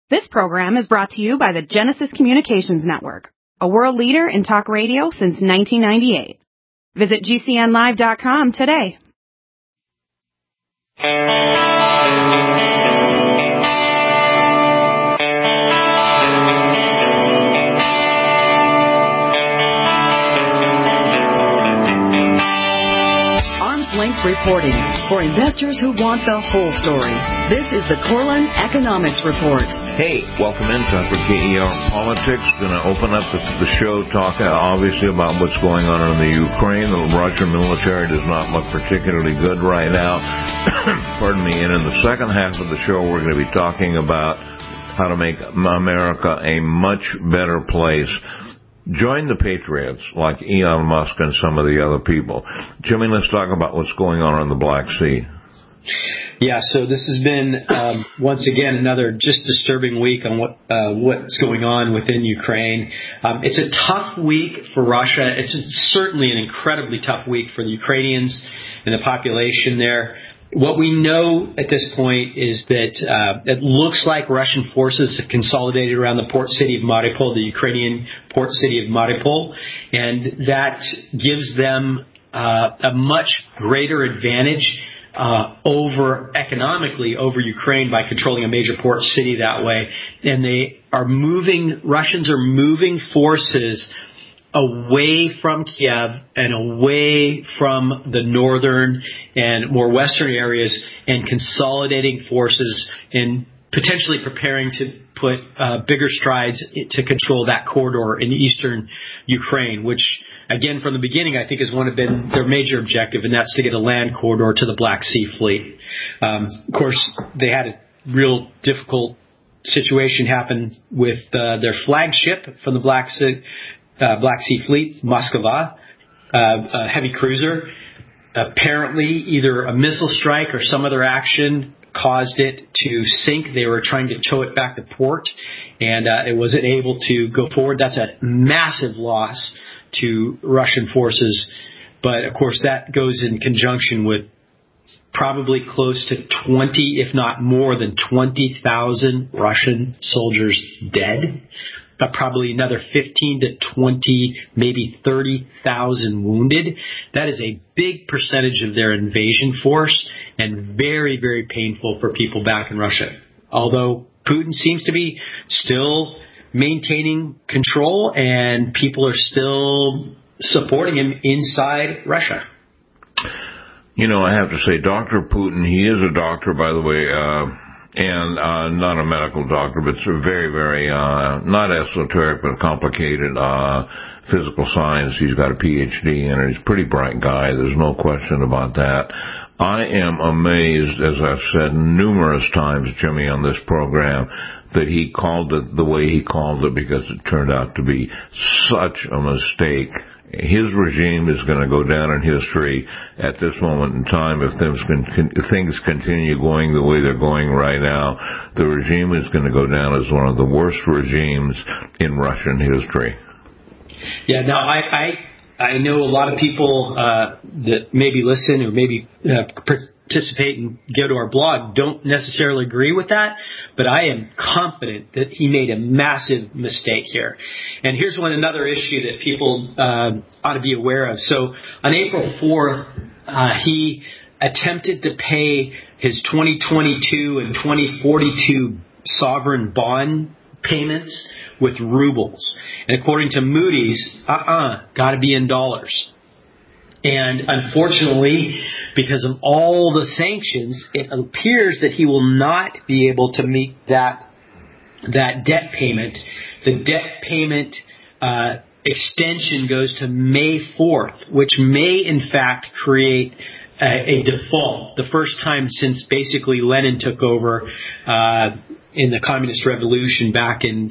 This program is brought to you by the Genesis Communications Network, a world leader in talk radio since 1998. Visit GCNlive.com today. Length reporting for investors who want the whole story. This is the Corlin Economics Report. Hey, welcome in, time for KER Politics. Going to open up the show talking obviously about what's going on in the Ukraine. The Russian military does not look particularly good right now. Pardon me. And in the second half of the show, we're going to be talking about how to make America a much better place. Join the patriots like Elon Musk and some of the other people. Jimmy, let's talk about what's going on in the Black Sea. Yeah, so this has been, once again, another just disturbing week on what's going on within Ukraine. It's a tough week for Russia. It's certainly an incredibly tough week for the Ukrainians and the population there. What we know at this point is that it looks like Russian forces have consolidated around the port city of Mariupol, the Ukrainian port city of Mariupol, and that gives them a much greater advantage economically over Ukraine by controlling a major port city that way. And Russians are moving forces away from Kiev and away from the northern and more western areas and consolidating forces and potentially preparing to put bigger strides to control that corridor in eastern Ukraine, which, again, from the beginning, I think has been their major objective, and that's to get a land corridor to the Black Sea Fleet. Of course, they had a real difficult situation happen with their flagship from the Black Sea Fleet, Moskva, a heavy cruiser. Apparently, either a missile strike or some other action caused it to sink. They were trying to tow it back to port, and it wasn't able to go forward. That's a massive loss to Russian forces. But, of course, that goes in conjunction with probably close to 20, if not more than 20,000 Russian soldiers dead. But probably another 15 to 20, maybe 30,000 wounded. That is a big percentage of their invasion force and very, very painful for people back in Russia. Although Putin seems to be still maintaining control and people are still supporting him inside Russia. You know, I have to say, Dr. Putin, he is a doctor, by the way, and not a medical doctor, but it's a very, very, not esoteric, but complicated physical science. He's got a PhD in it. He's a pretty bright guy. There's no question about that. I am amazed, as I've said numerous times, Jimmy, on this program, that he called it the way he called it because it turned out to be such a mistake. His regime is going to go down in history at this moment in time. If things continue going the way they're going right now, the regime is going to go down as one of the worst regimes in Russian history. Yeah, now I know a lot of people that maybe listen or maybe participate and go to our blog don't necessarily agree with that, but I am confident that he made a massive mistake here. And here's another issue that people ought to be aware of. So on April 4th, he attempted to pay his 2022 and 2042 sovereign bond payments with rubles. And according to Moody's, got to be in dollars. And unfortunately, because of all the sanctions, it appears that he will not be able to meet that debt payment. The debt payment extension goes to May 4th, which may in fact create a default. The first time since basically Lenin took over in the communist revolution back in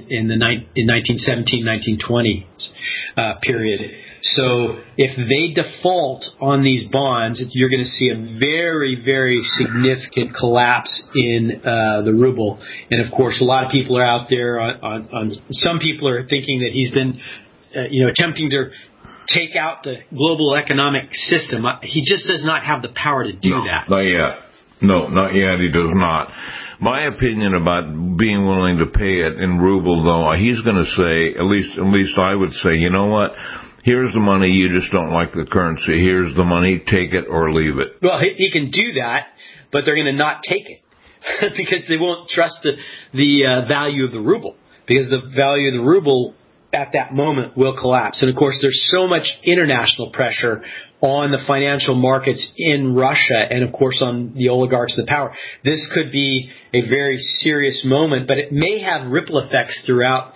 1917, 1920 period. So if they default on these bonds, you're going to see a very, very significant collapse in the ruble. And of course, a lot of people are out there some people are thinking that he's been, attempting to take out the global economic system. He just does not have the power to do that. Not yet. No, not yet. He does not. My opinion about being willing to pay it in ruble, though, he's going to say, at least I would say, you know what? Here's the money. You just don't like the currency. Here's the money. Take it or leave it. Well, he can do that, but they're going to not take it because they won't trust the value of the ruble, because the value of the ruble at that moment will collapse. And of course, there's so much international pressure on the financial markets in Russia and of course on the oligarchs and the power. This could be a very serious moment, but it may have ripple effects throughout,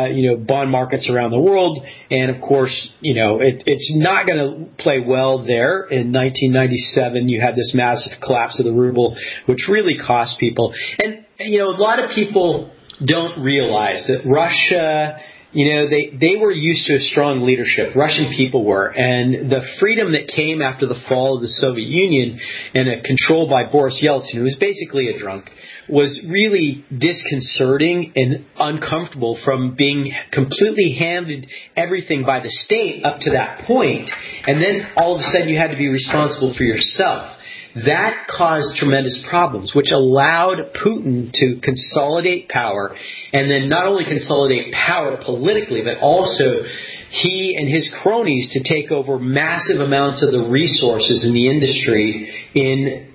bond markets around the world. And of course, it's not going to play well there. In 1997, you had this massive collapse of the ruble, which really cost people. And, a lot of people don't realize that Russia, they were used to a strong leadership. Russian people were. And the freedom that came after the fall of the Soviet Union and a control by Boris Yeltsin, who was basically a drunk, was really disconcerting and uncomfortable from being completely handed everything by the state up to that point. And then all of a sudden you had to be responsible for yourself. That caused tremendous problems, which allowed Putin to consolidate power, and then not only consolidate power politically, but also he and his cronies to take over massive amounts of the resources in the industry in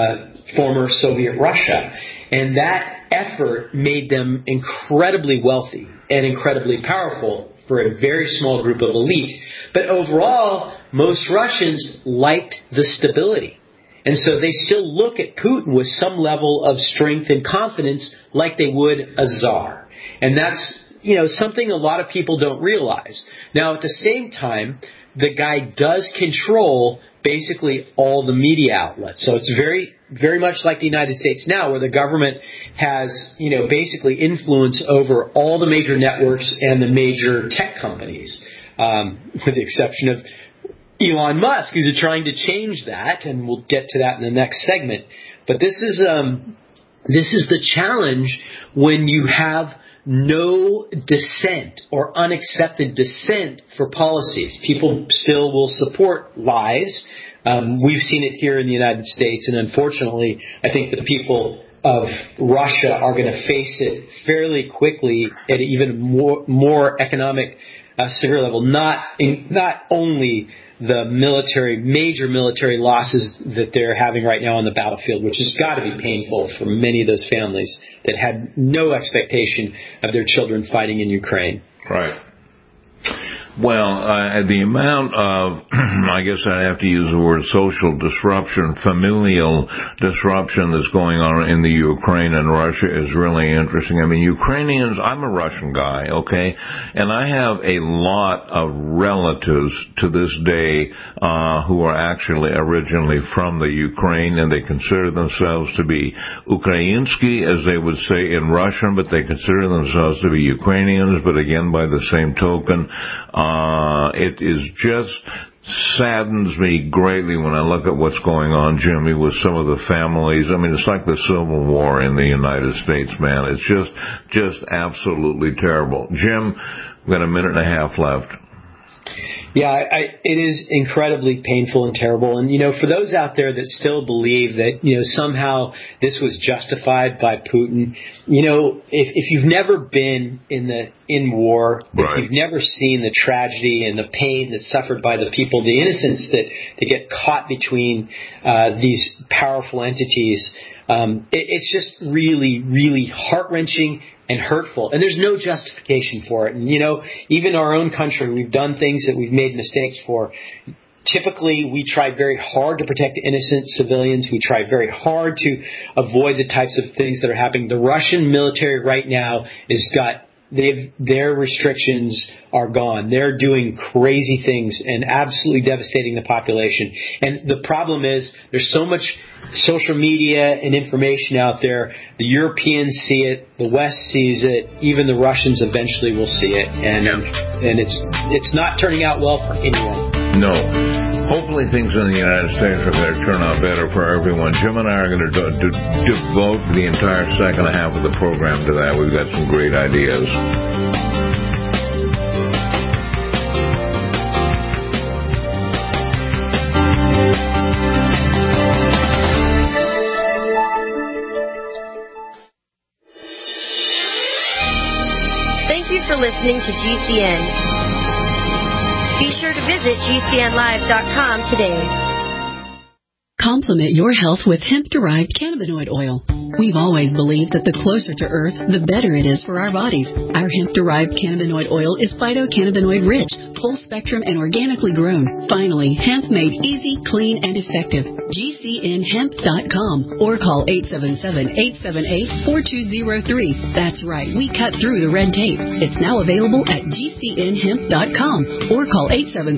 former Soviet Russia. And that effort made them incredibly wealthy and incredibly powerful for a very small group of elite. But overall, most Russians liked the stability. And so they still look at Putin with some level of strength and confidence like they would a czar. And that's, something a lot of people don't realize. Now, at the same time, the guy does control basically all the media outlets. So it's very, very much like the United States now, where the government has, basically influence over all the major networks and the major tech companies, with the exception of Elon Musk, who's trying to change that, and we'll get to that in the next segment. But this is the challenge when you have no dissent or unaccepted dissent for policies. People still will support lies. We've seen it here in the United States, and unfortunately, I think the people of Russia are going to face it fairly quickly at an even more economic severe level. Not only the major military losses that they're having right now on the battlefield, which has got to be painful for many of those families that had no expectation of their children fighting in Ukraine. Right. Well, the amount of, I guess I have to use the word social disruption, familial disruption that's going on in the Ukraine and Russia is really interesting. I mean, Ukrainians, I'm a Russian guy, okay, and I have a lot of relatives to this day who are actually originally from the Ukraine, and they consider themselves to be Ukrainsky, as they would say in Russian, but they consider themselves to be Ukrainians, but again, by the same token, it is just saddens me greatly when I look at what's going on, Jimmy, with some of the families. I mean, it's like the Civil War in the United States, man. It's just absolutely terrible. Jim, we've got a minute and a half left. Yeah, it is incredibly painful and terrible. And, for those out there that still believe that, somehow this was justified by Putin, if you've never been in war, right, if you've never seen the tragedy and the pain that's suffered by the people, the innocents that get caught between these powerful entities, it's just really, really heart-wrenching and hurtful. And there's no justification for it. And, even our own country, we've done things that we've made mistakes for. Typically, we try very hard to protect innocent civilians. We try very hard to avoid the types of things that are happening. The Russian military right now their restrictions are gone. They're doing crazy things and absolutely devastating the population. And the problem is there's so much social media and information out there. The Europeans see it, the West sees it, even the Russians eventually will see it. And it's not turning out well for anyone. No. Hopefully things in the United States are going to turn out better for everyone. Jim and I are going to devote the entire second half of the program to that. We've got some great ideas. Thank you for listening to GCN. Be sure to visit GCNlive.com today. Complement your health with hemp-derived cannabinoid oil. We've always believed that the closer to Earth, the better it is for our bodies. Our hemp-derived cannabinoid oil is phytocannabinoid-rich, full-spectrum, and organically grown. Finally, hemp made easy, clean, and effective. GCNhemp.com or call 877-878-4203. That's right, we cut through the red tape. It's now available at GCNhemp.com or call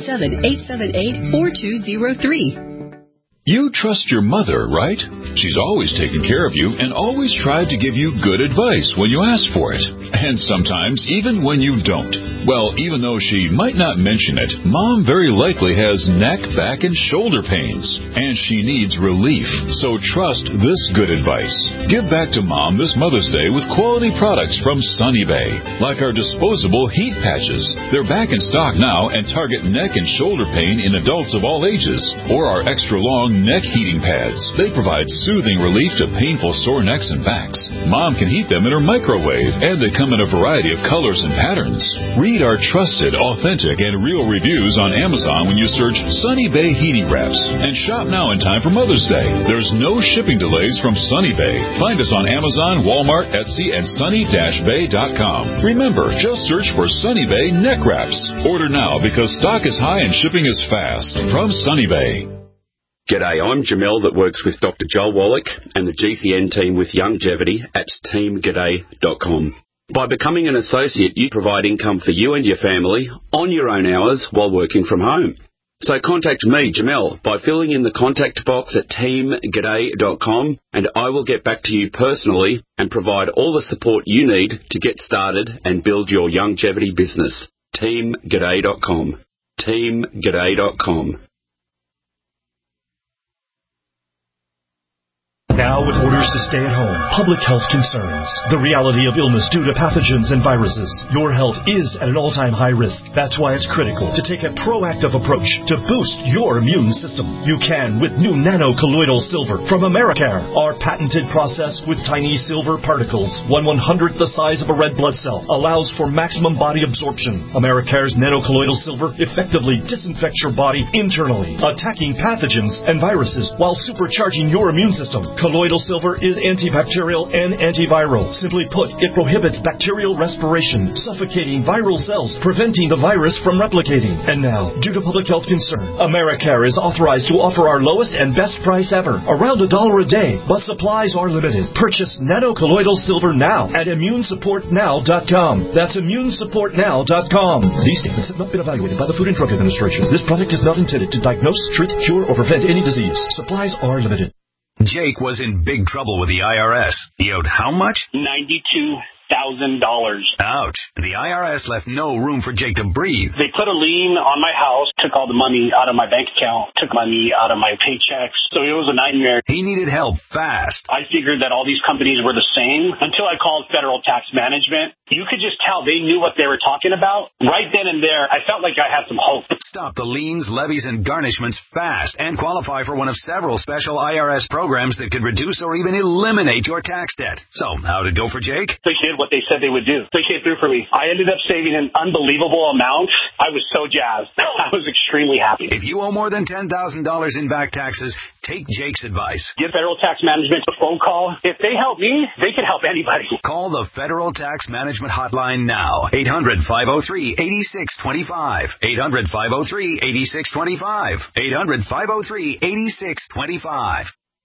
877-878-4203. You trust your mother, right? She's always taken care of you and always tried to give you good advice when you ask for it. And sometimes even when you don't. Well, even though she might not mention it, Mom very likely has neck, back, and shoulder pains. And she needs relief. So trust this good advice. Give back to Mom this Mother's Day with quality products from Sunny Bay. Like our disposable heat patches. They're back in stock now and target neck and shoulder pain in adults of all ages. Or our extra long neck heating pads. They provide soothing relief to painful sore necks and backs. Mom can heat them in her microwave, and they come in a variety of colors and patterns. Read our trusted, authentic, and real reviews on Amazon when you search Sunny Bay Heating Wraps. And shop now in time for Mother's Day. There's no shipping delays from Sunny Bay. Find us on Amazon, Walmart, Etsy, and sunny-bay.com. Remember, just search for Sunny Bay Neck Wraps. Order now because stock is high and shipping is fast. From Sunny Bay. G'day, I'm Jamel that works with Dr. Joel Wallach and the GCN team with Longevity at teamg'day.com. By becoming an associate, you provide income for you and your family on your own hours while working from home. So contact me, Jamel, by filling in the contact box at teamg'day.com and I will get back to you personally and provide all the support you need to get started and build your longevity business. teamg'day.com. teamg'day.com. Now with orders to stay at home, public health concerns, the reality of illness due to pathogens and viruses, your health is at an all-time high risk. That's why it's critical to take a proactive approach to boost your immune system. You can with new nano-colloidal silver from Americare, our patented process with tiny silver particles, 1/100th the size of a red blood cell, allows for maximum body absorption. Americare's nano-colloidal silver effectively disinfects your body internally, attacking pathogens and viruses while supercharging your immune system. Colloidal silver is antibacterial and antiviral. Simply put, it prohibits bacterial respiration, suffocating viral cells, preventing the virus from replicating. And now, due to public health concern, Americare is authorized to offer our lowest and best price ever, around $1 a day, but supplies are limited. Purchase nano-colloidal silver now at immunesupportnow.com. That's immunesupportnow.com. These statements have not been evaluated by the Food and Drug Administration. This product is not intended to diagnose, treat, cure, or prevent any disease. Supplies are limited. Jake was in big trouble with the IRS. He owed how much? $92,000. Ouch. The IRS left no room for Jake to breathe. They put a lien on my house, took all the money out of my bank account, took money out of my paychecks. So it was a nightmare. He needed help fast. I figured that all these companies were the same until I called Federal Tax Management. You could just tell they knew what they were talking about. Right then and there, I felt like I had some hope. Stop the liens, levies, and garnishments fast and qualify for one of several special IRS programs that could reduce or even eliminate your tax debt. So, how'd it go for Jake? They did what they said they would do. They came through for me. I ended up saving an unbelievable amount. I was so jazzed. I was extremely happy. If you owe more than $10,000 in back taxes, take Jake's advice. Give Federal Tax Management a phone call. If they help me, they can help anybody. Call the Federal Tax Management Hotline now. 800-503-8625. 800-503-8625. 800-503-8625.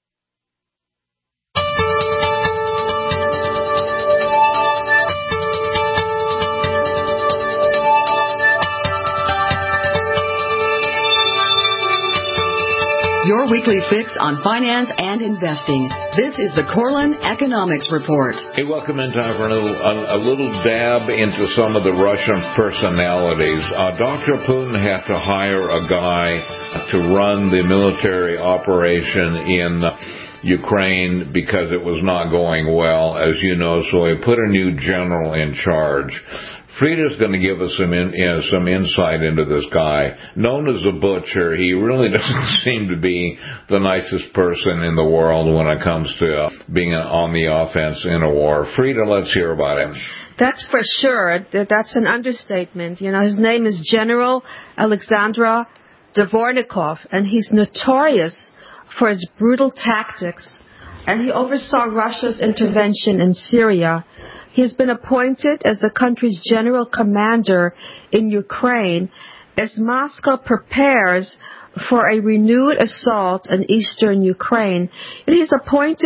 Your weekly fix on finance and investing. This is the Corlin Economics Report. Hey, welcome in time for a little dab into some of the Russian personalities. Dr. Putin had to hire a guy to run the military operation Ukraine because it was not going well, as you know, so he put a new general in charge. Frieda's going to give us some insight into this guy. Known as a butcher, he really doesn't seem to be the nicest person in the world when it comes to being on the offense in a war. Frieda, let's hear about him. That's for sure. That's an understatement. You know, his name is General Alexander Dvornikov, and he's notorious for his brutal tactics, and he oversaw Russia's intervention in Syria. He has been appointed as the country's general commander in Ukraine as Moscow prepares for a renewed assault on eastern Ukraine. And his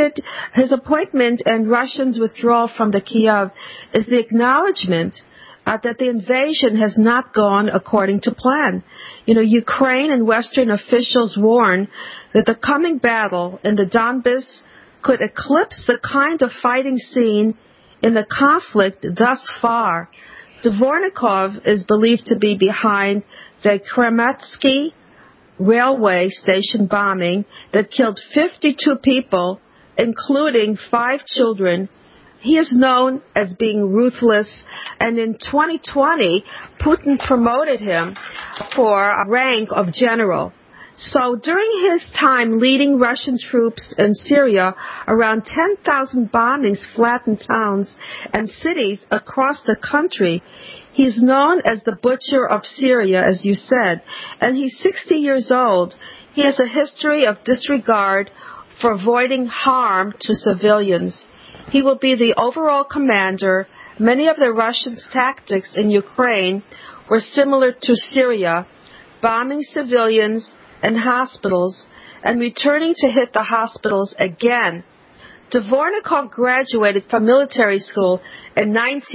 appointment and Russians' withdrawal from the Kiev is the acknowledgement that the invasion has not gone according to plan. You know, Ukraine and Western officials warn that the coming battle in the Donbass could eclipse the kind of fighting seen in the conflict thus far. Dvornikov is believed to be behind the Kremetsky railway station bombing that killed 52 people, including 5 children. He is known as being ruthless, and in 2020, Putin promoted him for a rank of general. So during his time leading Russian troops in Syria, around 10,000 bombings flattened towns and cities across the country. He's known as the Butcher of Syria, as you said, and he's 60 years old. He has a history of disregard for avoiding harm to civilians. He will be the overall commander. Many of the Russians' tactics in Ukraine were similar to Syria, bombing civilians and hospitals and returning to hit the hospitals again. Dvornikov graduated from military school in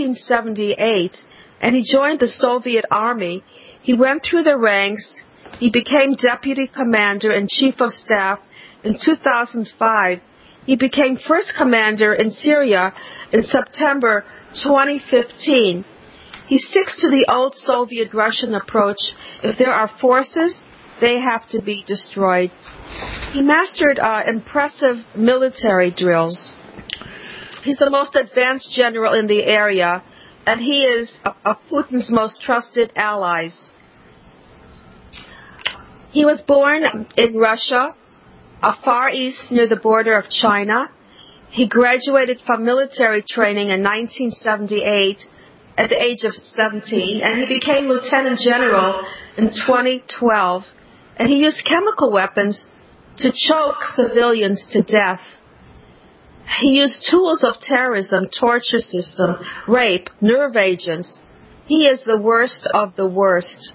1978, and he joined the Soviet Army. He went through the ranks. He became deputy commander and chief of staff in 2005. He became first commander in Syria in September 2015. He sticks to the old Soviet-Russian approach. If there are forces, they have to be destroyed. He mastered impressive military drills. He's the most advanced general in the area, and he is Putin's most trusted allies. He was born in Russia, Far East near the border of China. He graduated from military training in 1978 at the age of 17, and he became lieutenant general in 2012. And he used chemical weapons to choke civilians to death. He used tools of terrorism, torture system, rape, nerve agents. He is the worst of the worst.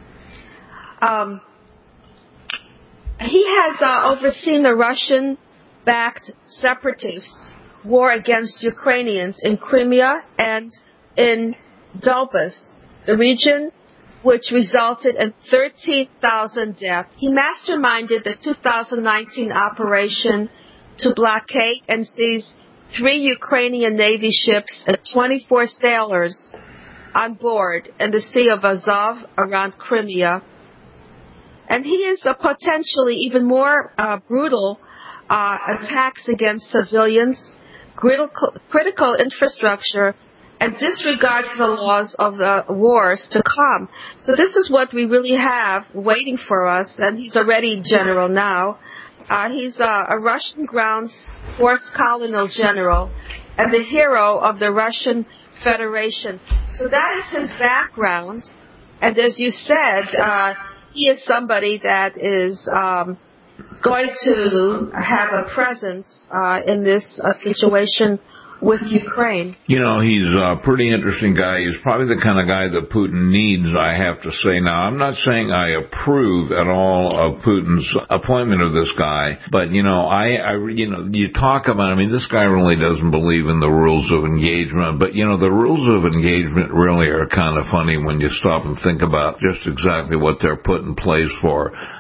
He has overseen the Russian-backed separatists' war against Ukrainians in Crimea and in Donbass, the region which resulted in 13,000 deaths. He masterminded the 2019 operation to blockade and seize 3 Ukrainian Navy ships and 24 sailors on board in the Sea of Azov around Crimea. And he is potentially even more brutal attacks against civilians, critical infrastructure, and disregard for the laws of the wars to come. So this is what we really have waiting for us, and he's already general now. He's a Russian ground force colonel general and the hero of the Russian Federation. So that is his background, and as you said, he is somebody that is going to have a presence in this situation with Ukraine. You know, he's a pretty interesting guy. He's probably the kind of guy that Putin needs, I have to say. Now, I'm not saying I approve at all of Putin's appointment of this guy, but, you know, you talk about, I mean, this guy really doesn't believe in the rules of engagement, but, you know, the rules of engagement really are kind of funny when you stop and think about just exactly what they're put in place for.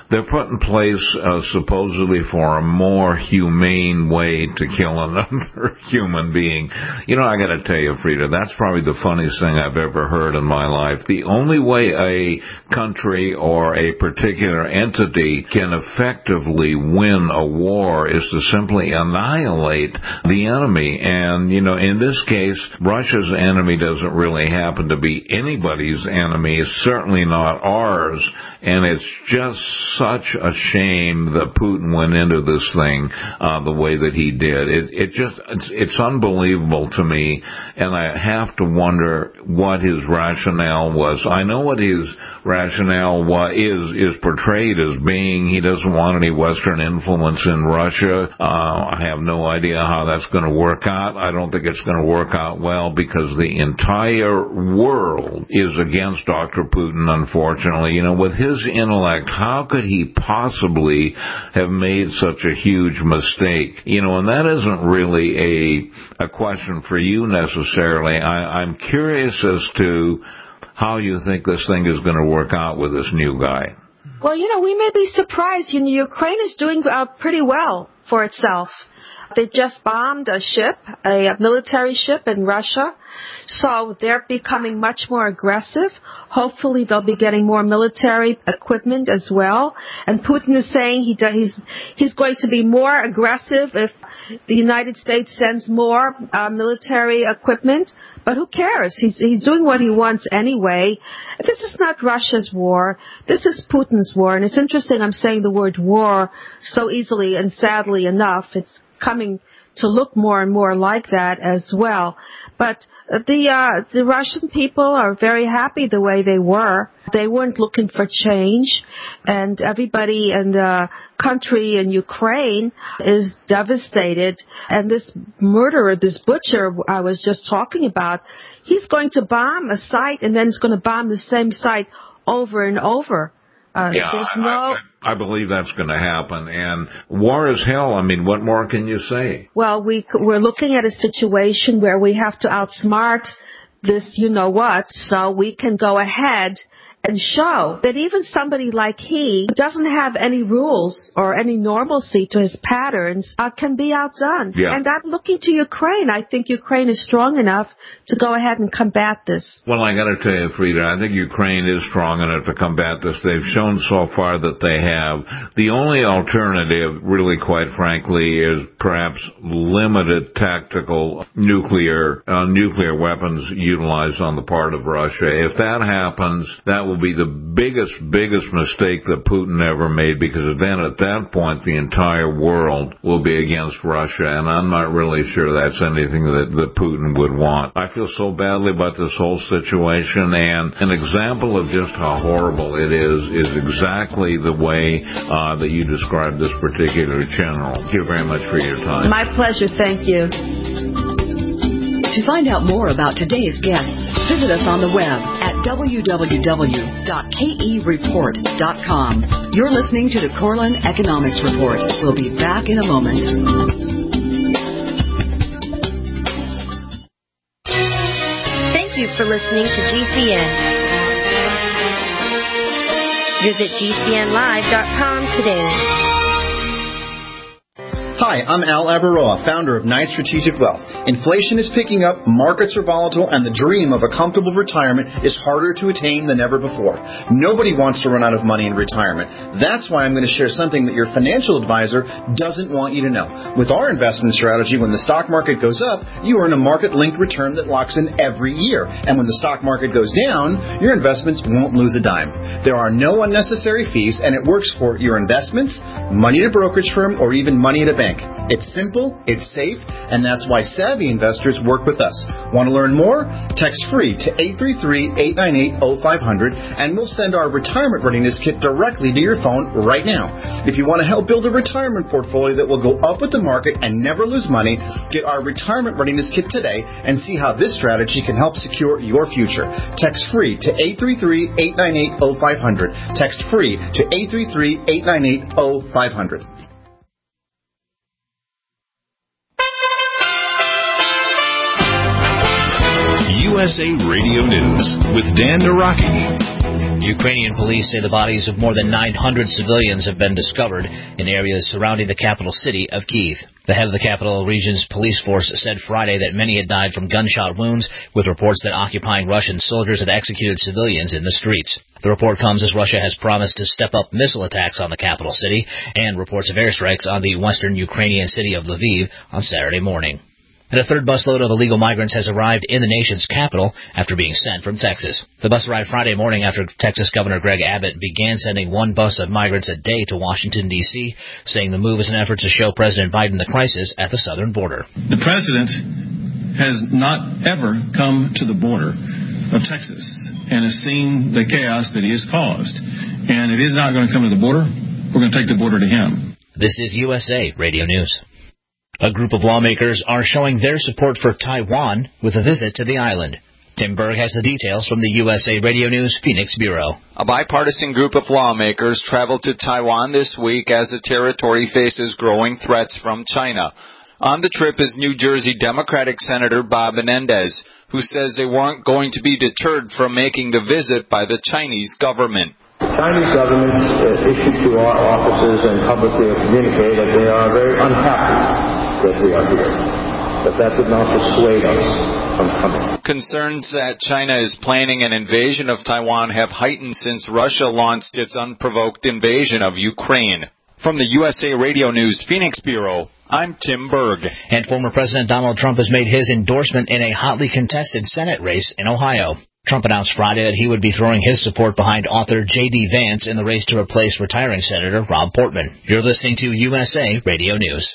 they're put in place supposedly for a more humane way to kill another human being. You know, I got to tell you, Frida, that's probably the funniest thing I've ever heard in my life. The only way a country or a particular entity can effectively win a war is to simply annihilate the enemy. And, you know, in this case, Russia's enemy doesn't really happen to be anybody's enemy. It's certainly not ours. And it's just such a shame that Putin went into this thing the way that he did. It's unbelievable to me, and I have to wonder what his rationale was. I know what his rationale is portrayed as being. He doesn't want any Western influence in Russia. I have no idea how that's going to work out. I don't think it's going to work out well because the entire world is against Dr. Putin, unfortunately. You know, with his intellect, how could he possibly have made such a huge mistake? You know, and that isn't really a question for you necessarily. I'm curious as to how you think this thing is going to work out with this new guy. Well, you know, we may be surprised. You know, Ukraine is doing pretty well for itself. They just bombed a ship, a military ship in Russia. So they're becoming much more aggressive. Hopefully they'll be getting more military equipment as well. And Putin is saying he's going to be more aggressive if the United States sends more military equipment. But who cares? He's doing what he wants anyway. This is not Russia's war. This is Putin's war. And it's interesting I'm saying the word war so easily, and sadly enough, it's coming to look more and more like that as well. But the Russian people are very happy the way they were. They weren't looking for change, and everybody in the country in Ukraine is devastated. And this murderer, this butcher I was just talking about, he's going to bomb a site, and then he's going to bomb the same site over and over. I believe that's going to happen. And war is hell. I mean, what more can you say? Well, we're looking at a situation where we have to outsmart this you-know-what, so we can go ahead and show that even somebody like he who doesn't have any rules or any normalcy to his patterns can be outdone. Yeah. And I'm looking to Ukraine. I think Ukraine is strong enough to go ahead and combat this. Well, I got to tell you, Frida, I think Ukraine is strong enough to combat this. They've shown so far that they have. The only alternative, really, quite frankly, is perhaps limited tactical nuclear weapons utilized on the part of Russia. If that happens, that will be the biggest mistake that Putin ever made, because then at that point the entire world will be against Russia, and I'm not really sure that's anything that Putin would want. I feel so badly about this whole situation, and an example of just how horrible it is exactly the way that you described this particular general. Thank you very much for your time. My pleasure. Thank you. To find out more about today's guests, visit us on the web at www.kereport.com. You're listening to the Corlin Economics Report. We'll be back in a moment. Thank you for listening to GCN. Visit GCNlive.com today. Hi, I'm Al Abaroa, founder of Knight Strategic Wealth. Inflation is picking up, markets are volatile, and the dream of a comfortable retirement is harder to attain than ever before. Nobody wants to run out of money in retirement. That's why I'm going to share something that your financial advisor doesn't want you to know. With our investment strategy, when the stock market goes up, you earn a market-linked return that locks in every year. And when the stock market goes down, your investments won't lose a dime. There are no unnecessary fees, and it works for your investments, money at a brokerage firm, or even money at a bank. It's simple, it's safe, and that's why savvy investors work with us. Want to learn more? Text free to 833-898-0500, and we'll send our retirement readiness kit directly to your phone right now. If you want to help build a retirement portfolio that will go up with the market and never lose money, get our retirement readiness kit today and see how this strategy can help secure your future. Text free to 833-898-0500. Text free to 833-898-0500. USA Radio News with Dan Naraki. Ukrainian police say the bodies of more than 900 civilians have been discovered in areas surrounding the capital city of Kyiv. The head of the capital region's police force said Friday that many had died from gunshot wounds, with reports that occupying Russian soldiers had executed civilians in the streets. The report comes as Russia has promised to step up missile attacks on the capital city and reports of airstrikes on the western Ukrainian city of Lviv on Saturday morning. And a third busload of illegal migrants has arrived in the nation's capital after being sent from Texas. The bus arrived Friday morning after Texas Governor Greg Abbott began sending one bus of migrants a day to Washington, D.C., saying the move is an effort to show President Biden the crisis at the southern border. The president has not ever come to the border of Texas and has seen the chaos that he has caused. And if he's not going to come to the border, we're going to take the border to him. This is USA Radio News. A group of lawmakers are showing their support for Taiwan with a visit to the island. Tim Berg has the details from the USA Radio News Phoenix Bureau. A bipartisan group of lawmakers traveled to Taiwan this week as the territory faces growing threats from China. On the trip is New Jersey Democratic Senator Bob Menendez, who says they weren't going to be deterred from making the visit by the Chinese government. The Chinese government issued to our offices and publicly communicated that they are very unhappy that we are here, but that did not dissuade us from coming. Concerns that China is planning an invasion of Taiwan have heightened since Russia launched its unprovoked invasion of Ukraine. From the USA Radio News Phoenix Bureau, I'm Tim Berg. And former President Donald Trump has made his endorsement in a hotly contested Senate race in Ohio. Trump announced Friday that he would be throwing his support behind author J.D. Vance in the race to replace retiring Senator Rob Portman. You're listening to USA Radio News.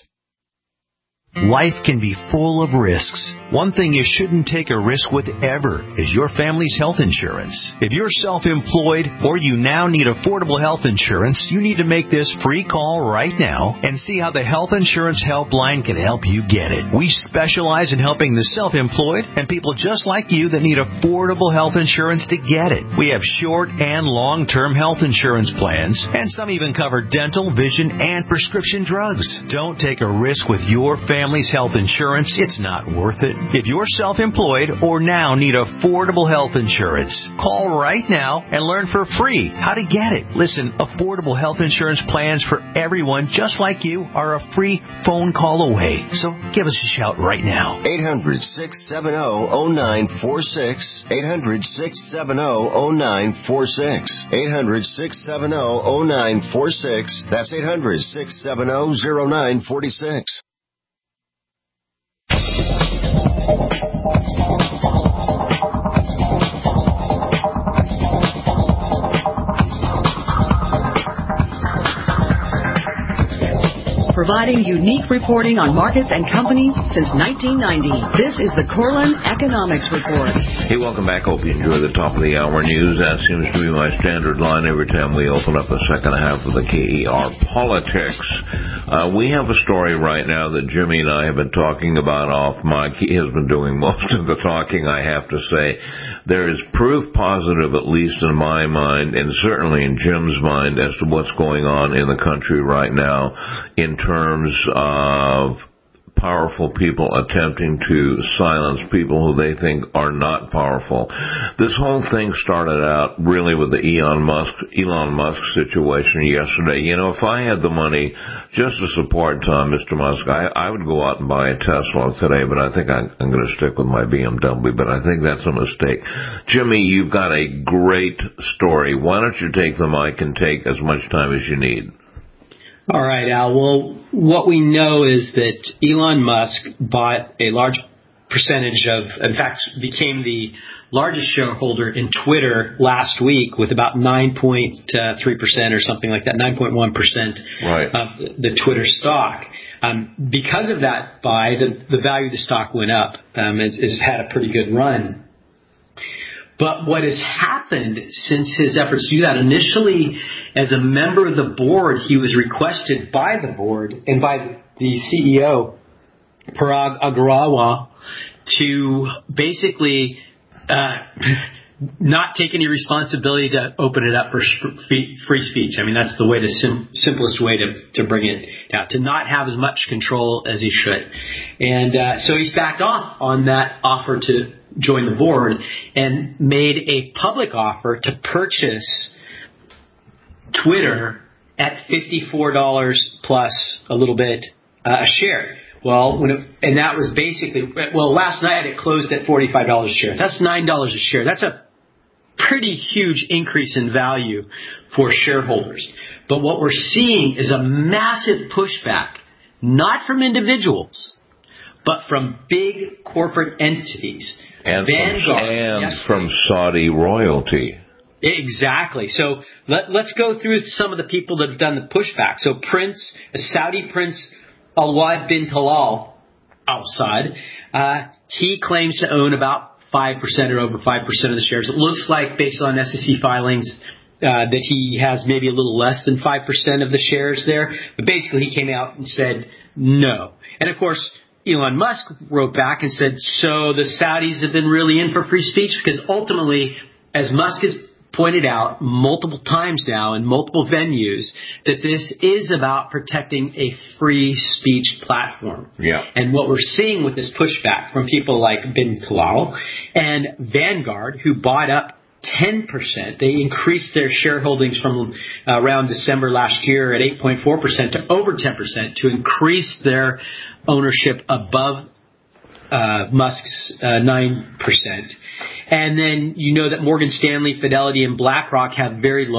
Life can be full of risks. One thing you shouldn't take a risk with ever is your family's health insurance. If you're self-employed or you now need affordable health insurance, you need to make this free call right now and see how the Health Insurance Helpline can help you get it. We specialize in helping the self-employed and people just like you that need affordable health insurance to get it. We have short and long-term health insurance plans, and some even cover dental, vision, and prescription drugs. Don't take a risk with your family's health insurance. It's not worth it. If you're self-employed or now need affordable health insurance, call right now and learn for free how to get it. Listen, affordable health insurance plans for everyone just like you are a free phone call away. So give us a shout right now. 800-670-0946. 800-670-0946. 800-670-0946. That's 800-670-0946. Providing unique reporting on markets and companies since 1990. This is the Corlin Economics Report. Hey, welcome back. Hope you enjoy the top of the hour news. That seems to be my standard line every time we open up the second half of the KER Politics. We have a story right now that Jimmy and I have been talking about off mic. He has been doing most of the talking, I have to say. There is proof positive, at least in my mind, and certainly in Jim's mind, as to what's going on in the country right now in terms of powerful people attempting to silence people who they think are not powerful. This whole thing started out really with the Elon Musk situation yesterday. You know, if I had the money just to support Mr. Musk, I would go out and buy a Tesla today, but I think I'm going to stick with my BMW, but I think that's a mistake. Jimmy, you've got a great story. Why don't you take the mic and take as much time as you need? All right, Al. Well, what we know is that Elon Musk bought a large percentage of, in fact, became the largest shareholder in Twitter last week with about 9.3% or something like that, 9.1% of the Twitter stock. Because of that buy, the value of the stock went up. It's had a pretty good run. But what has happened since his efforts to do that, initially as a member of the board, he was requested by the board and by the CEO, Parag Agrawal, to basically not take any responsibility to open it up for free speech. I mean, that's the way simplest way to bring it down, to not have as much control as he should. And so he's backed off on that offer to join the board. and made a public offer to purchase Twitter at $54 plus a little bit a share. Well, and that was basically, last night it closed at $45 a share. That's $9 a share. That's a pretty huge increase in value for shareholders. But what we're seeing is a massive pushback, not from individuals, but from big corporate entities. And from Saudi royalty. Exactly. So let's go through some of the people that have done the pushback. So Saudi Prince Alwad bin Talal Al Saud, he claims to own about 5% or over 5% of the shares. It looks like, based on SEC filings, that he has maybe a little less than 5% of the shares there. But basically, he came out and said no. And of course, Elon Musk wrote back and said, so the Saudis have been really in for free speech? Because ultimately, as Musk has pointed out multiple times now in multiple venues, that this is about protecting a free speech platform. Yeah. And what we're seeing with this pushback from people like bin Talal and Vanguard, who bought up 10%. They increased their shareholdings from around December last year at 8.4% to over 10% to increase their ownership above Musk's 9%. And then you know that Morgan Stanley, Fidelity, and BlackRock have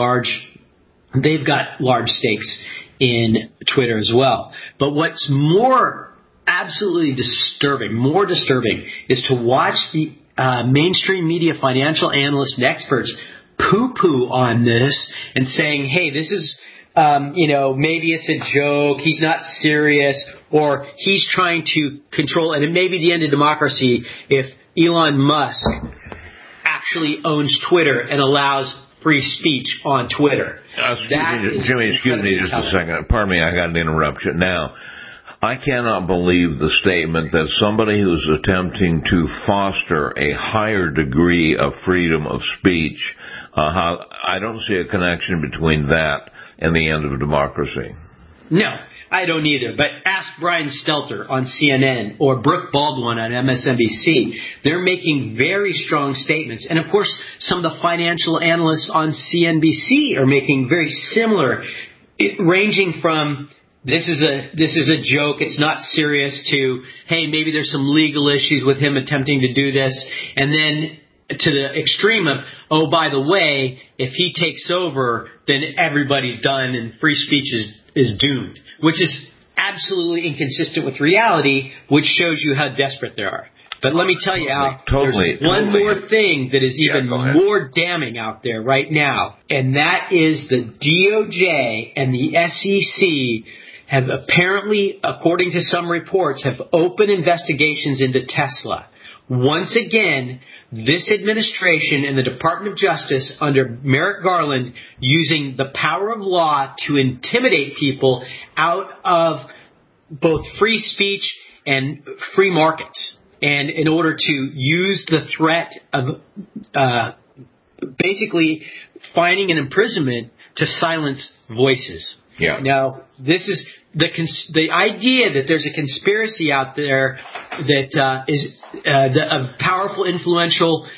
they've got large stakes in Twitter as well. But what's absolutely disturbing is to watch the mainstream media, financial analysts, and experts poo-poo on this and saying, hey, this is, maybe it's a joke, he's not serious, or he's trying to control, and it may be the end of democracy if Elon Musk actually owns Twitter and allows free speech on Twitter. Jimmy, excuse me just a second. Pardon me, I got to interrupt you. Now, I cannot believe the statement that somebody who's attempting to foster a higher degree of freedom of speech, I don't see a connection between that and the end of democracy. No, I don't either. But ask Brian Stelter on CNN or Brooke Baldwin on MSNBC. They're making very strong statements. And, of course, some of the financial analysts on CNBC are making very similar, ranging from this is a joke, it's not serious, to, hey, maybe there's some legal issues with him attempting to do this, and then to the extreme of, oh, by the way, if he takes over, then everybody's done and free speech is doomed, which is absolutely inconsistent with reality, which shows you how desperate they are. But let me tell you, Al, there's one more thing that is even more damning out there right now, and that is the DOJ and the SEC have apparently, according to some reports, have opened investigations into Tesla. Once again, this administration and the Department of Justice under Merrick Garland using the power of law to intimidate people out of both free speech and free markets. And in order to use the threat of basically finding an imprisonment to silence voices. Yeah. Now, this is the idea that there's a conspiracy out there that is of powerful, influential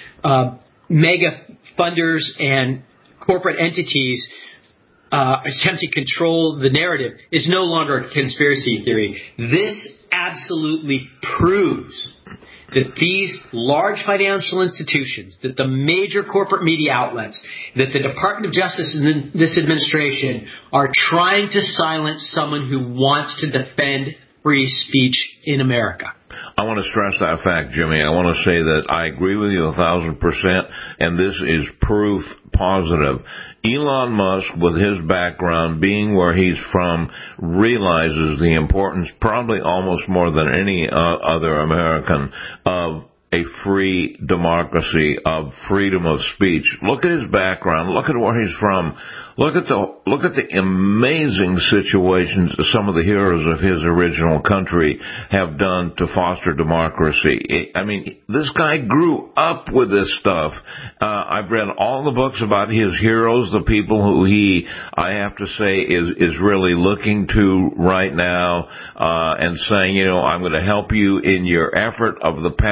mega funders and corporate entities attempt to control the narrative is no longer a conspiracy theory. This absolutely proves that these large financial institutions, that the major corporate media outlets, that the Department of Justice and this administration are trying to silence someone who wants to defend free speech in America. I want to stress that fact, Jimmy. I want to say that I agree with you 1,000%, and this is proof positive. Elon Musk, with his background, being where he's from, realizes the importance, probably almost more than any other American, of a free democracy, of freedom of speech. Look at his background. Look at where he's from. Look at the amazing situations some of the heroes of his original country have done to foster democracy. I mean, this guy grew up with this stuff. I've read all the books about his heroes, the people who I have to say, is really looking to right now, and saying, I'm going to help you in your effort of the past,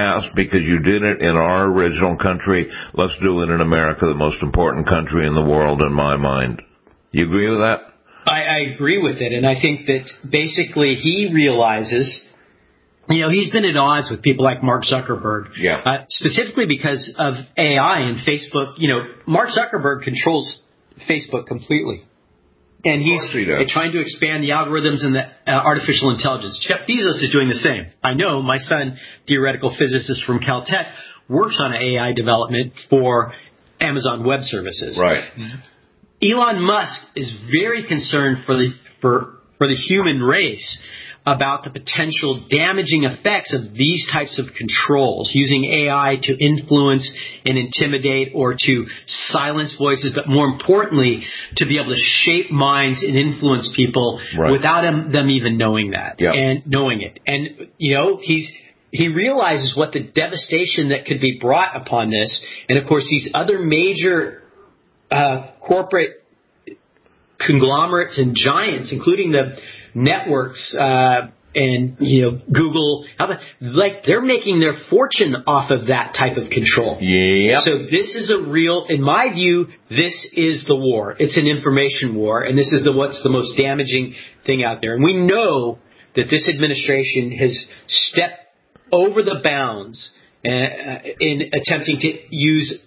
because you did it in our original country. Let's do it in America, the most important country in the world in my mind. You agree with that? I agree with it, and I think that basically he realizes, he's been at odds with people like Mark Zuckerberg, specifically because of AI and Facebook. Mark Zuckerberg controls Facebook completely, and he's trying to expand the algorithms and the artificial intelligence. Jeff Bezos is doing the same. I know my son, theoretical physicist from Caltech, works on AI development for Amazon Web Services. Right. Elon Musk is very concerned for the human race about the potential damaging effects of these types of controls, using AI to influence and intimidate or to silence voices, but more importantly, to be able to shape minds and influence people without them even knowing that and knowing it. And, he realizes what the devastation that could be brought upon this. And, of course, these other major corporate conglomerates and giants, including the networks and Google, they're making their fortune off of that type of control. Yeah. So this is in my view, this is the war. It's an information war, and this is what's the most damaging thing out there. And we know that this administration has stepped over the bounds in attempting to use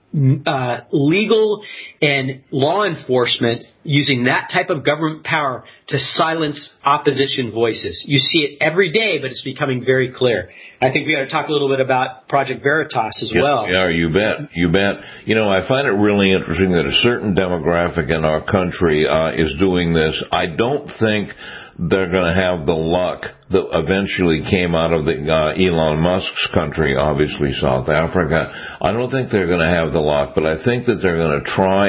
legal and law enforcement using that type of government power to silence opposition voices. You see it every day, but it's becoming very clear. I think we got to talk a little bit about Project Veritas as well. Yeah, you bet. I find it really interesting that a certain demographic in our country is doing this. I don't think they're going to have the luck that eventually came out of the Elon Musk's country, obviously South Africa. I don't think they're going to have the luck, but I think that they're going to try.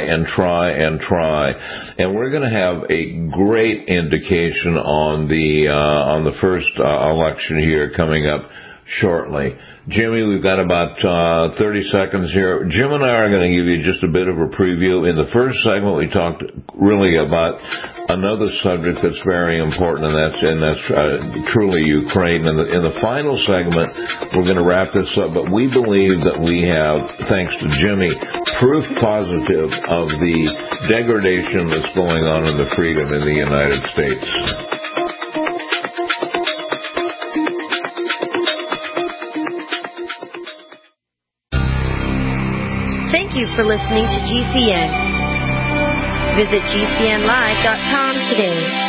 And we're going to have a great indication on the first election here coming up shortly. Jimmy, we've got about 30 seconds here. Jim and I are going to give you just a bit of a preview. In the first segment, we talked really about another subject that's very important, and that's truly Ukraine. In the final segment, we're going to wrap this up, but we believe that we have, thanks to Jimmy, proof positive of the degradation that's going on in the freedom in the United States. Thank you for listening to GCN. Visit GCNlive.com today.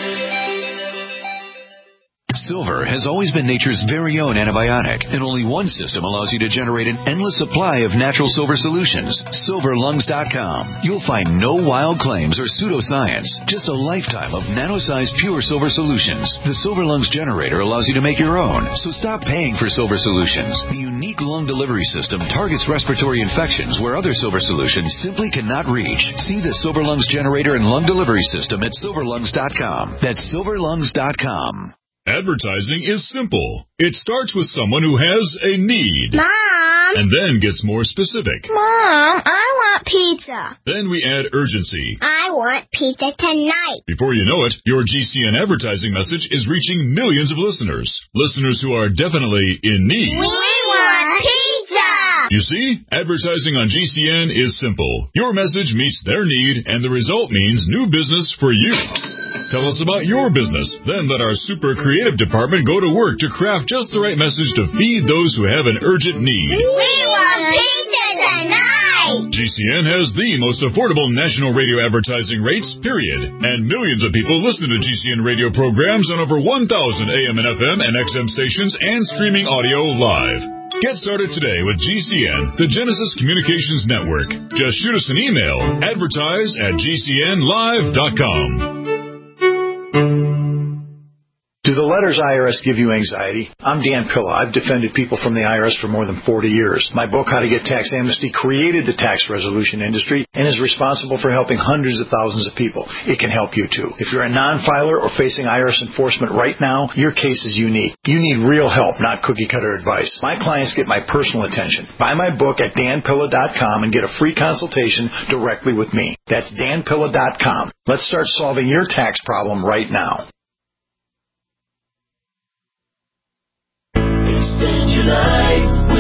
Silver has always been nature's very own antibiotic, and only one system allows you to generate an endless supply of natural silver solutions. SilverLungs.com. You'll find no wild claims or pseudoscience, just a lifetime of nano-sized pure silver solutions. The Silver Lungs generator allows you to make your own, so stop paying for silver solutions. The unique lung delivery system targets respiratory infections where other silver solutions simply cannot reach. See the Silver Lungs generator and lung delivery system at SilverLungs.com. That's SilverLungs.com. Advertising is simple. It starts with someone who has a need. Mom! And then gets more specific. Mom, I want pizza. Then we add urgency. I want pizza tonight. Before you know it, your GCN advertising message is reaching millions of listeners. Listeners who are definitely in need. We want pizza! You see, advertising on GCN is simple. Your message meets their need, and the result means new business for you. Tell us about your business. Then let our super creative department go to work to craft just the right message to feed those who have an urgent need. We want pizza tonight! GCN has the most affordable national radio advertising rates, period. And millions of people listen to GCN radio programs on over 1,000 AM and FM and XM stations and streaming audio live. Get started today with GCN, the Genesis Communications Network. Just shoot us an email, advertise@gcnlive.com. Do the letters IRS give you anxiety? I'm Dan Pilla. I've defended people from the IRS for more than 40 years. My book, How to Get Tax Amnesty, created the tax resolution industry and is responsible for helping hundreds of thousands of people. It can help you too. If you're a non-filer or facing IRS enforcement right now, your case is unique. You need real help, not cookie-cutter advice. My clients get my personal attention. Buy my book at danpilla.com and get a free consultation directly with me. That's danpilla.com. Let's start solving your tax problem right now. Extend your life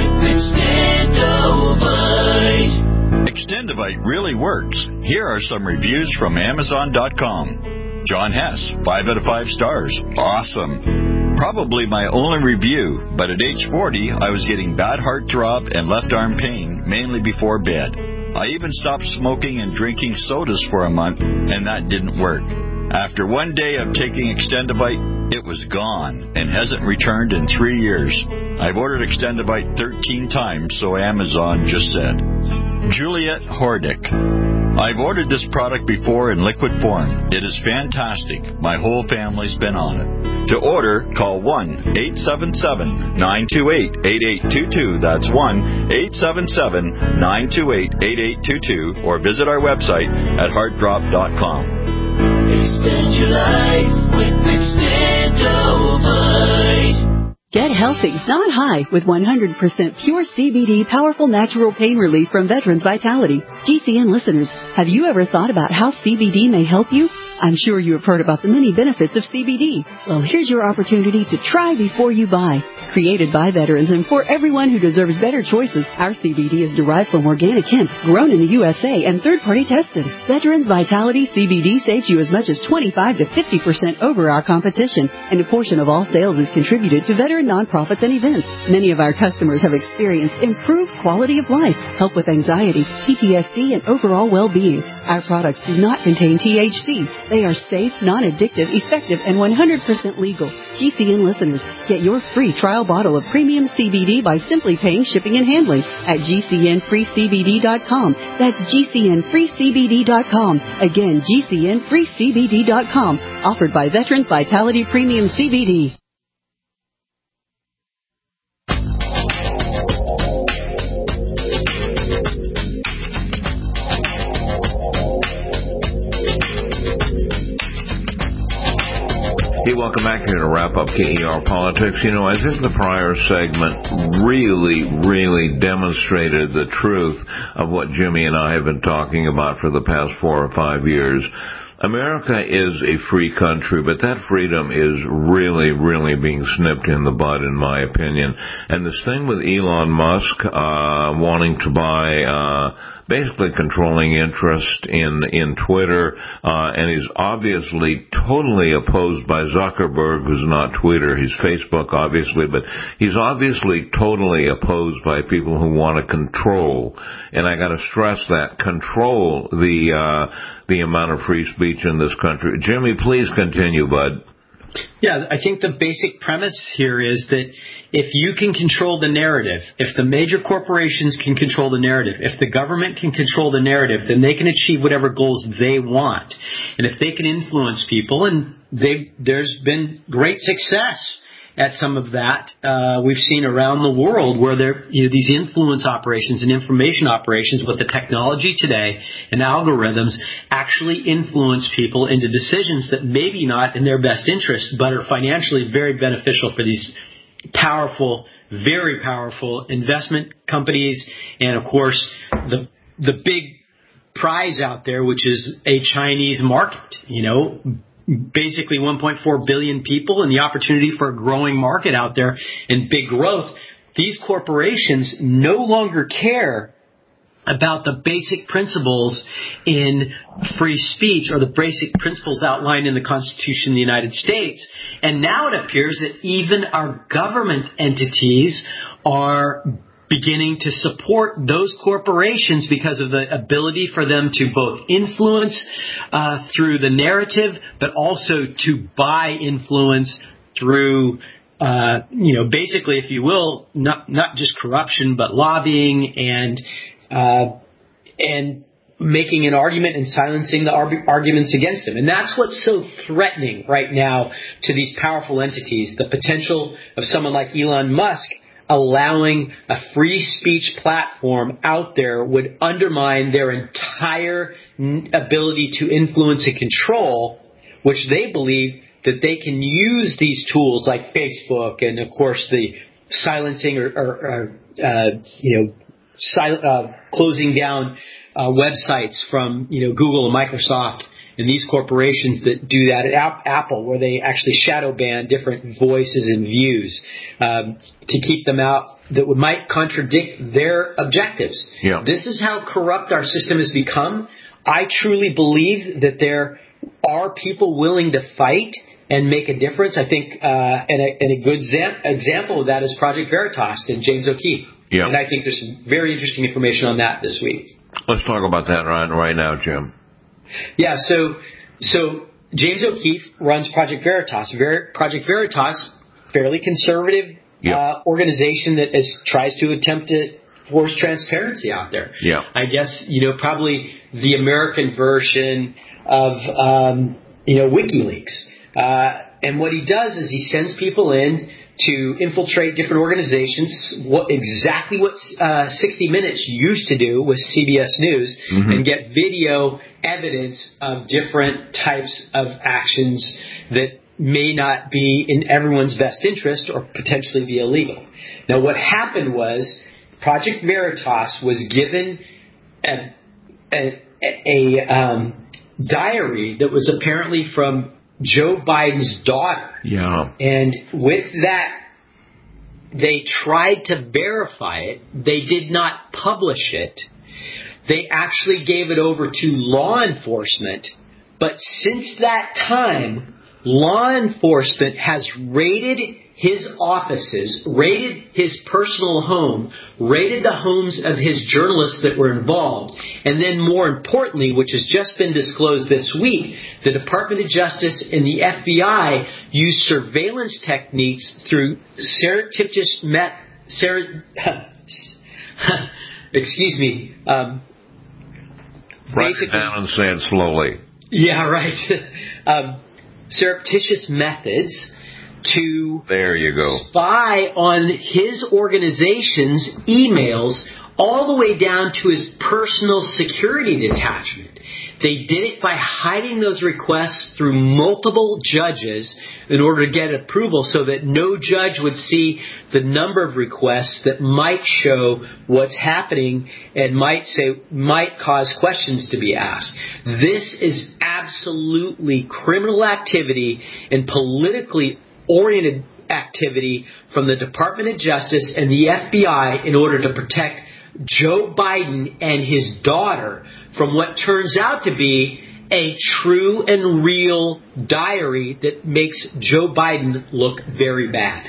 Extendivite really works. Here are some reviews from Amazon.com. John Hess, 5 out of 5 stars. Awesome. Probably my only review, but at age 40, I was getting bad heartthrob and left arm pain, mainly before bed. I even stopped smoking and drinking sodas for a month, and that didn't work. After one day of taking Extendivite, it was gone and hasn't returned in 3 years. I've ordered Extendivite 13 times, so Amazon just said. Juliet Hordick. I've ordered this product before in liquid form. It is fantastic. My whole family's been on it. To order, call 1-877-928-8822. That's 1-877-928-8822. Or visit our website at heartdrop.com. Extend your life with Extendivite. Get healthy, not high, with 100% pure CBD powerful natural pain relief from Veterans Vitality. GCN listeners, have you ever thought about how CBD may help you? I'm sure you have heard about the many benefits of CBD. Well, here's your opportunity to try before you buy. Created by veterans and for everyone who deserves better choices, our CBD is derived from organic hemp, grown in the USA and third-party tested. Veterans Vitality CBD saves you as much as 25 to 50% over our competition, and a portion of all sales is contributed to veteran nonprofits and events. Many of our customers have experienced improved quality of life, help with anxiety, PTSD, and overall well-being. Our products do not contain THC. They are safe, non-addictive, effective, and 100% legal. GCN listeners, get your free trial bottle of premium CBD by simply paying shipping and handling at GCNFreeCBD.com. That's GCNFreeCBD.com. Again, GCNFreeCBD.com. Offered by Veterans Vitality Premium CBD. Hey, welcome back here to wrap up KER Politics. You know, I think the prior segment really demonstrated the truth of what Jimmy and I have been talking about for the past 4 or 5 years. America is a free country, but that freedom is really being snipped in the bud, in my opinion. And this thing with Elon Musk wanting to buy basically controlling interest in Twitter, and he's obviously totally opposed by Zuckerberg, who's not Twitter. He's Facebook, obviously, but he's obviously totally opposed by people who want to control, and I got to stress that, control the amount of free speech in this country. Jimmy, please continue, bud. Yeah, I think the basic premise here is that if you can control the narrative, if the major corporations can control the narrative, if the government can control the narrative, then they can achieve whatever goals they want. And if they can influence people, and there's been great success at some of that, we've seen around the world where these influence operations and information operations with the technology today and algorithms actually influence people into decisions that maybe not in their best interest, but are financially very beneficial for these powerful, very powerful investment companies, and of course the big prize out there, which is a Chinese market, basically 1.4 billion people and the opportunity for a growing market out there and big growth. These corporations no longer care about the basic principles in free speech or the basic principles outlined in the Constitution of the United States. And now it appears that even our government entities are beginning to support those corporations because of the ability for them to both influence through the narrative, but also to buy influence through, basically, if you will, not just corruption, but lobbying and making an argument and silencing the arguments against them. And that's what's so threatening right now to these powerful entities. The potential of someone like Elon Musk allowing a free speech platform out there would undermine their entire ability to influence and control, which they believe that they can use these tools like Facebook and, of course, the silencing closing down websites from Google and Microsoft and these corporations that do that at Apple, where they actually shadow ban different voices and views to keep them out that might contradict their objectives. Yeah. This is how corrupt our system has become. I truly believe that there are people willing to fight and make a difference. I think and a good example of that is Project Veritas and James O'Keefe. Yeah. And I think there's some very interesting information on that this week. Let's talk about that right now, Jim. Yeah, so James O'Keefe runs Project Veritas. Project Veritas, fairly conservative organization that tries to attempt to force transparency out there. Yeah. I guess, probably the American version of, WikiLeaks. And what he does is he sends people in to infiltrate different organizations, exactly what 60 Minutes used to do with CBS News, and get video evidence of different types of actions that may not be in everyone's best interest or potentially be illegal. Now, what happened was Project Veritas was given a diary that was apparently from Joe Biden's daughter. Yeah. And with that, they tried to verify it. They did not publish it. They actually gave it over to law enforcement. But since that time, law enforcement has raided his offices, raided his personal home, raided the homes of his journalists that were involved. And then more importantly, which has just been disclosed this week, the Department of Justice and the FBI used surveillance techniques through surreptitious excuse me. Write it down and say it slowly. Yeah, right. Surreptitious methods to spy on his organization's emails all the way down to his personal security detachment. They did it by hiding those requests through multiple judges in order to get approval so that no judge would see the number of requests that might show what's happening and might cause questions to be asked. This is absolutely criminal activity and politically oriented activity from the Department of Justice and the FBI in order to protect Joe Biden and his daughter from what turns out to be a true and real diary that makes Joe Biden look very bad.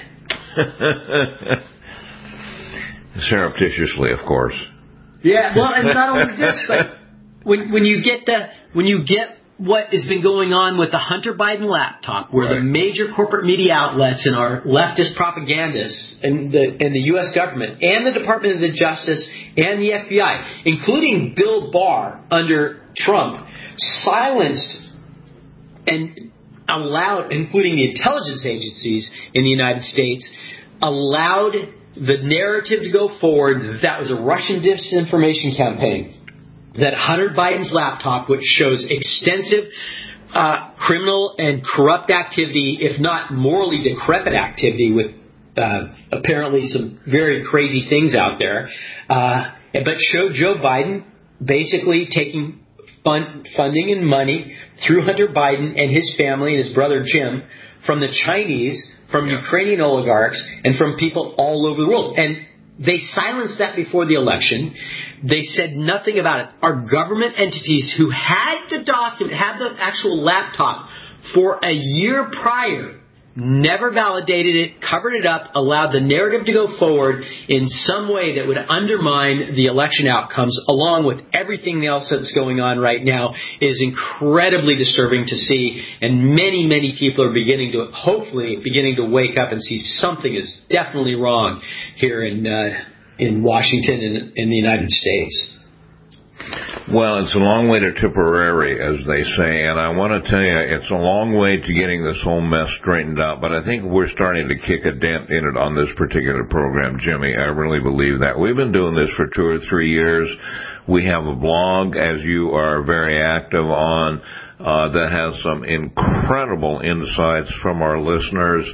Surreptitiously, of course. Yeah, well, and not only this, but when you get what has been going on with the Hunter Biden laptop, where the major corporate media outlets and our leftist propagandists and the U.S. government and the Department of Justice and the FBI, including Bill Barr under Trump, silenced and allowed, including the intelligence agencies in the United States, allowed the narrative to go forward that was a Russian disinformation campaign. That Hunter Biden's laptop, which shows extensive criminal and corrupt activity, if not morally decrepit activity, with apparently some very crazy things out there, but showed Joe Biden basically taking funding and money through Hunter Biden and his family and his brother Jim from the Chinese, from Ukrainian oligarchs, and from people all over the world. And they silenced that before the election. They said nothing about it. Our government entities who had the document, had the actual laptop for a year prior, never validated it, covered it up, allowed the narrative to go forward in some way that would undermine the election outcomes, along with everything else that's going on right now, is incredibly disturbing to see. And many, many people are hopefully beginning to wake up and see something is definitely wrong here in Washington and in the United States. Well, it's a long way to Tipperary, as they say, and I want to tell you, it's a long way to getting this whole mess straightened out, but I think we're starting to kick a dent in it on this particular program, Jimmy. I really believe that. We've been doing this for 2 or 3 years. We have a blog, as you are very active on, that has some incredible insights from our listeners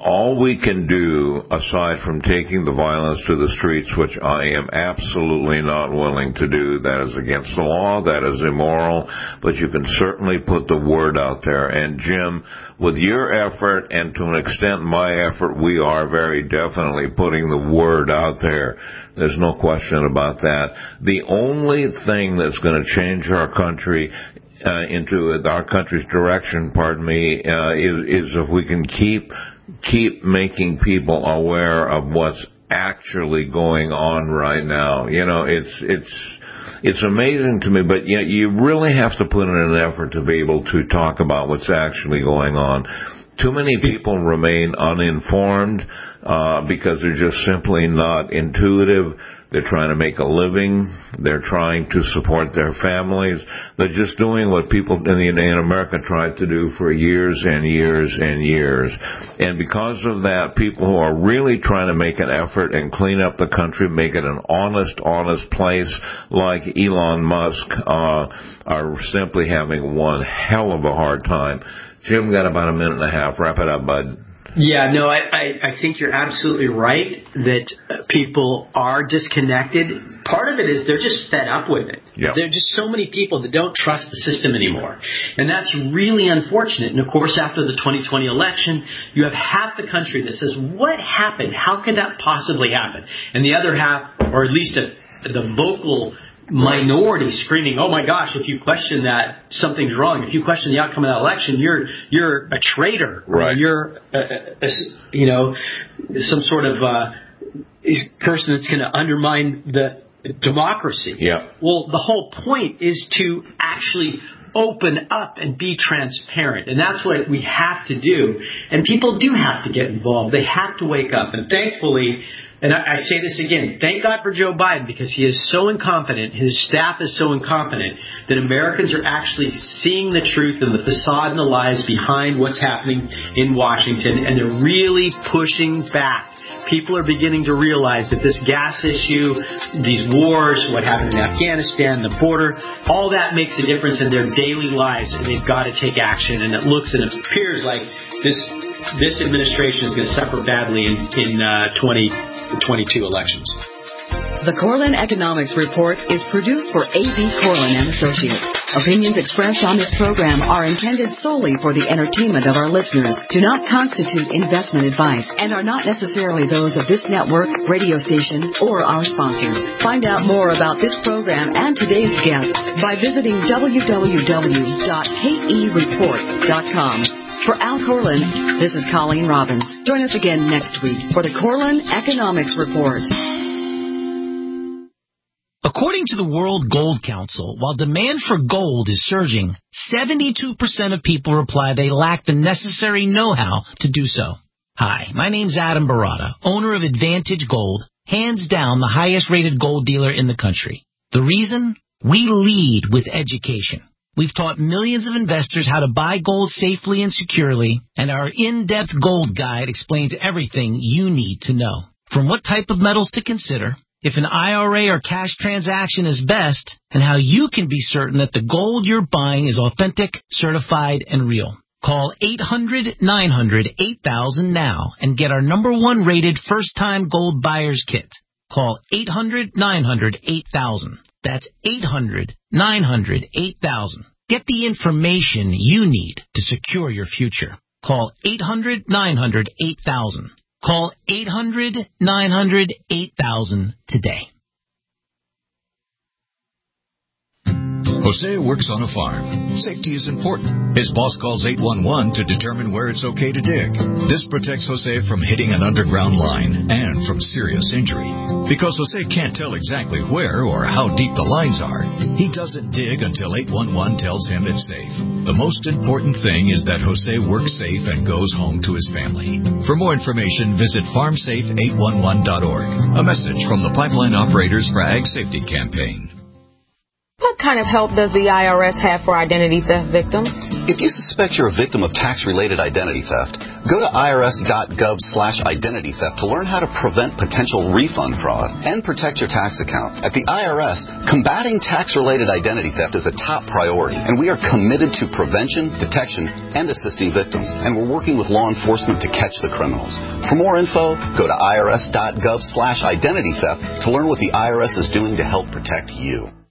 all we can do, aside from taking the violence to the streets, which I am absolutely not willing to do, that is against the law, that is immoral, but you can certainly put the word out there. And Jim, with your effort and to an extent my effort, we are very definitely putting the word out there. There's no question about that. The only thing that's going to change our country into our country's direction, is if we can keep making people aware of what's actually going on right now. You know, it's amazing to me, but you really have to put in an effort to be able to talk about what's actually going on. Too many people remain uninformed because they're just simply not intuitive. They're trying to make a living. They're trying to support their families. They're just doing what people in America tried to do for years and years and years. And because of that, people who are really trying to make an effort and clean up the country, make it an honest place, like Elon Musk, are simply having one hell of a hard time. Jim, got about a minute and a half. Wrap it up, bud. Yeah, no, I think you're absolutely right that people are disconnected. Part of it is they're just fed up with it. Yep. There are just so many people that don't trust the system anymore. And that's really unfortunate. And, of course, after the 2020 election, you have half the country that says, what happened? How could that possibly happen? And the other half, or at least the vocal minority screaming, oh my gosh, if you question that, something's wrong. If you question the outcome of that election, you're a traitor. Right. You're, some sort of person that's going to undermine the democracy. Yeah. Well, the whole point is to actually open up and be transparent. And that's what we have to do. And people do have to get involved. They have to wake up. And thankfully, and I say this again, thank God for Joe Biden, because he is so incompetent, his staff is so incompetent, that Americans are actually seeing the truth and the facade and the lies behind what's happening in Washington, and they're really pushing back. People are beginning to realize that this gas issue, these wars, what happened in Afghanistan, the border, all that makes a difference in their daily lives, and they've got to take action. And it looks and it appears like this administration is going to suffer badly in 2022 elections. The Corlin Economics Report is produced for A.B. Corlin and Associates. Opinions expressed on this program are intended solely for the entertainment of our listeners, do not constitute investment advice, and are not necessarily those of this network, radio station, or our sponsors. Find out more about this program and today's guest by visiting www.kereport.com. For Al Corlin, this is Colleen Robbins. Join us again next week for the Corlin Economics Report. According to the World Gold Council, while demand for gold is surging, 72% of people reply they lack the necessary know-how to do so. Hi, my name's Adam Barata, owner of Advantage Gold, hands down the highest-rated gold dealer in the country. The reason? We lead with education. We've taught millions of investors how to buy gold safely and securely, and our in-depth gold guide explains everything you need to know. From what type of metals to consider, if an IRA or cash transaction is best, and how you can be certain that the gold you're buying is authentic, certified, and real. Call 800-900-8000 now and get our #1 rated first-time gold buyer's kit. Call 800-900-8000. That's 800-900-8000. Get the information you need to secure your future. Call 800-900-8000. Call 800-900-8000 today. Jose works on a farm. Safety is important. His boss calls 811 to determine where it's okay to dig. This protects Jose from hitting an underground line and from serious injury. Because Jose can't tell exactly where or how deep the lines are, he doesn't dig until 811 tells him it's safe. The most important thing is that Jose works safe and goes home to his family. For more information, visit farmsafe811.org. A message from the Pipeline Operators for Ag Safety Campaign. What kind of help does the IRS have for identity theft victims? If you suspect you're a victim of tax-related identity theft, go to irs.gov/identity theft to learn how to prevent potential refund fraud and protect your tax account. At the IRS, combating tax-related identity theft is a top priority, and we are committed to prevention, detection, and assisting victims. And we're working with law enforcement to catch the criminals. For more info, go to irs.gov/identity theft to learn what the IRS is doing to help protect you.